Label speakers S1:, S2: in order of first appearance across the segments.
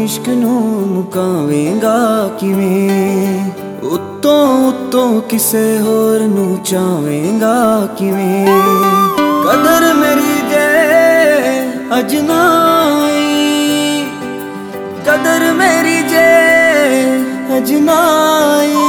S1: इश्क नू मुकावेंगा किवें, उत्तों उत्तों किसे होर नू चावेंगा किवें। कदर मेरी जे अज ना आई, कदर मेरी जे अज ना आई।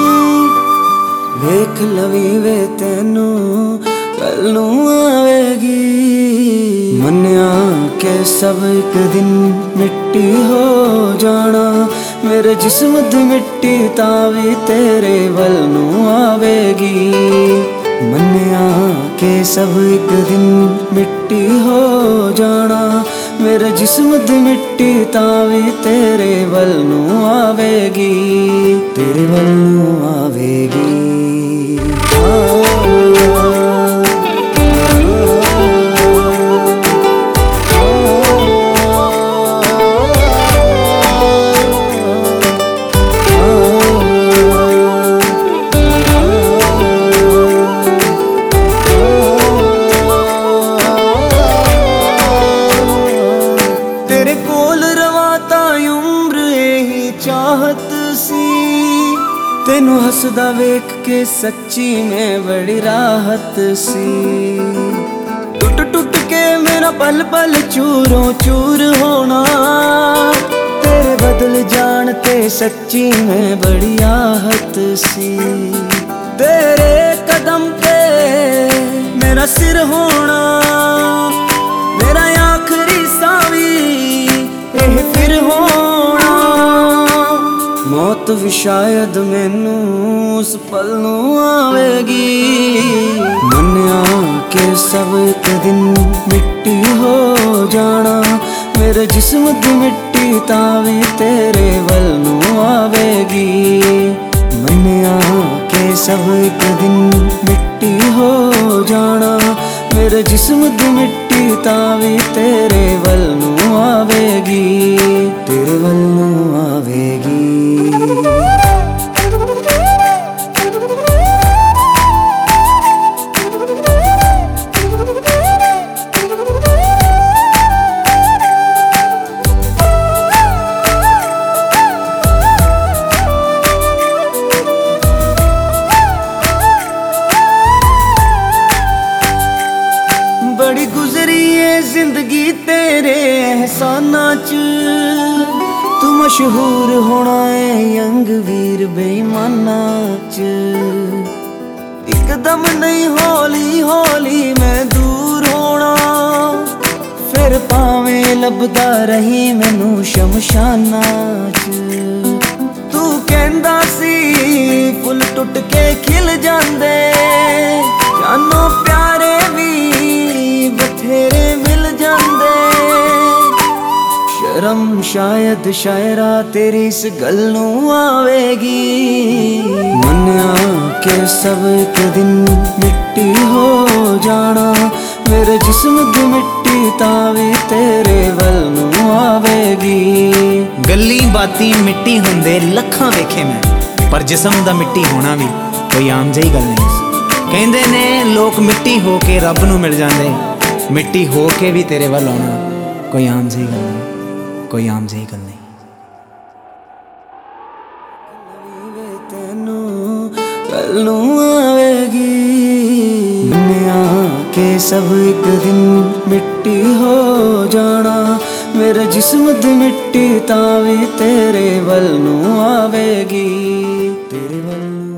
S1: वेख लवी वे तेनू कल नू आवेगी। मन्या के सब एक दिन मिट्टी हो जाना, मेरे जिस्म दी मिट्टी तावी तेरे वल नू आवेगी। मन्या के सब एक दिन मिट्टी हो जाना, मेरे जिस्म दी मिट्टी तावी तेरे वल नू आवेगी, तेरे वल नू आवेगी। चाहत सी तेनू हसदा वेख के सच्ची में बड़ी राहत सी। टुट टुट के मेरा पल पल चूरों चूर होना, तेरे बदल जानते सच्ची में बड़ी आहत सी। तेरे कदम पे मेरा सिर होना, मेरा आखिरी सावी यह फिर होना। मौत भी शायद मैनू उस पल नू आवेगी। मन्या के सब एक दिन मिट्टी हो जाना, मेरे जिस्म दी मिट्टी तावी तेरे वल नू आवेगी। मन्या के सब एक दिन मिट्टी हो जाना, मेरे जिस्म दी मिट्टी तावी तेरे वल नू आवेगी, तेरे वल नू आवेगी। बड़ी गुजरी है जिंदगी तेरे एहसाना च, तू मशहूर होना है यंग वीर बेईमाना च। एकदम नहीं हौली हौली मैं दूर होना, फिर पावें लभदा रही मैनू शमशाना च। तू कहंदा सी फुल टुट के खिल जांदे, जानो प्यारे भी बथेरे मिल जांदे। शर्म शायद शायरा तेरी इस गल नू आवेगी। मन्या के सब एक दिन मिट्टी हो जाना, मेरे जिस्म दी मिट्टी तावी तेरे वल नू आवेगी।
S2: गल्ली बाती मिट्टी हुंदे लखां वेखे मैं, पर जिस्म दा मिट्टी होना भी कोई आम जही गल नहीं। कहंदे ने लोग मिट्टी हो के रब नू मिल जांदे, मिट्टी हो के भी तेरे वल आना कोई आम जही गल नहीं, कोई आम जही गल नहीं।
S1: तेनू कल नू आवेगी। मन्या के सब एक दिन मिट्टी हो जाना, मेरे जिस्म दी मिट्टी तावी तेरे वल नू आवेगी, तेरे वल नू